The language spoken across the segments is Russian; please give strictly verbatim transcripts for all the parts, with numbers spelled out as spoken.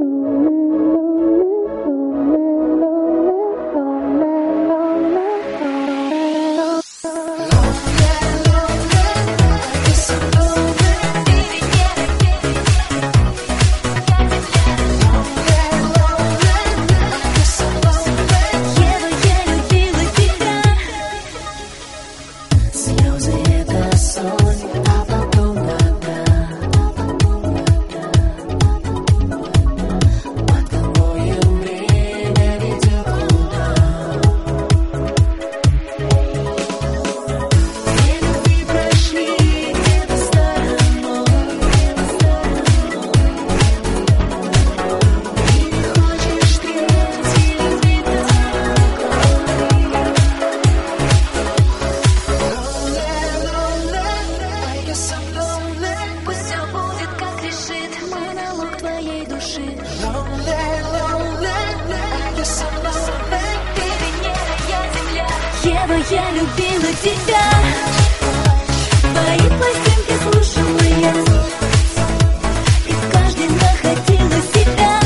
Ева, я любила тебя. Твои пластинки слушала я, и в каждой находила себя.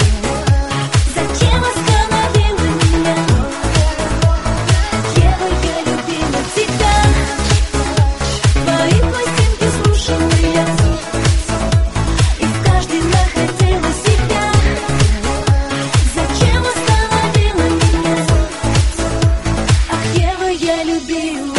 Зачем остановила меня? Ева, я любила тебя. Твои пластинки слушала я, и в каждой находила себя. Зачем остановила меня? Ах, Ева, я любила.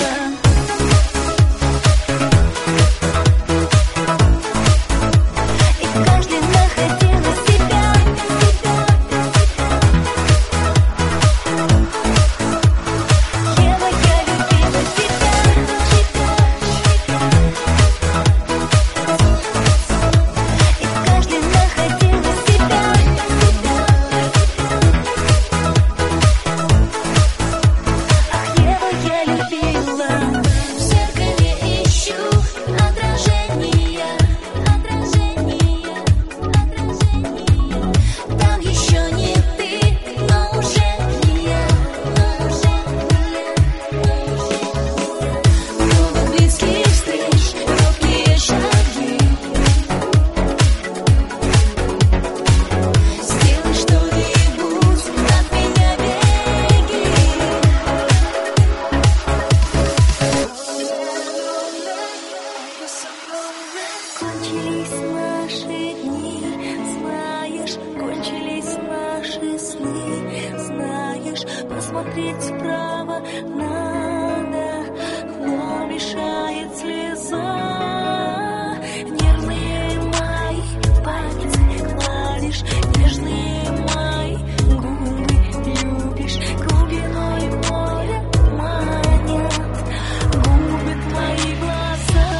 Кончились наши дни, знаешь, кончились наши сны, знаешь, посмотреть справа надо, но мешает слеза. Нервные мои пальцы гладишь, нежные мои губы любишь, глубиной моря манят губы твои глаза.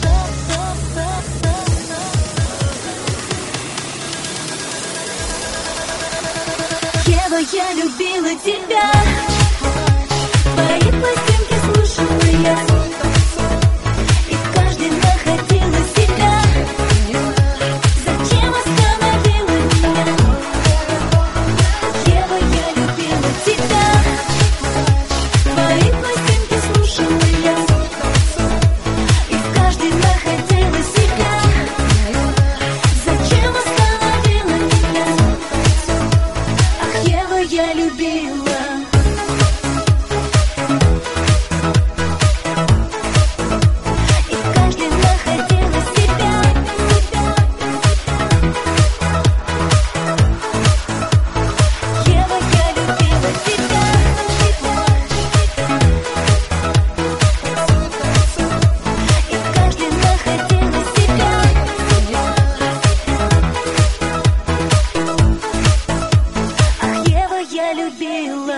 Ева, я любила тебя. Твои пластинки слушала я, и в каждой находила себя. Зачем остановила меня? Ева, я любила тебя. Твои пластинки слушала я, и в каждой находила себя. Зачем остановила меня? Ах, Ева, я любила. И в каждой находила себя. Ева, я любила тебя. И в каждой находила себя. Ах, Ева, я любила.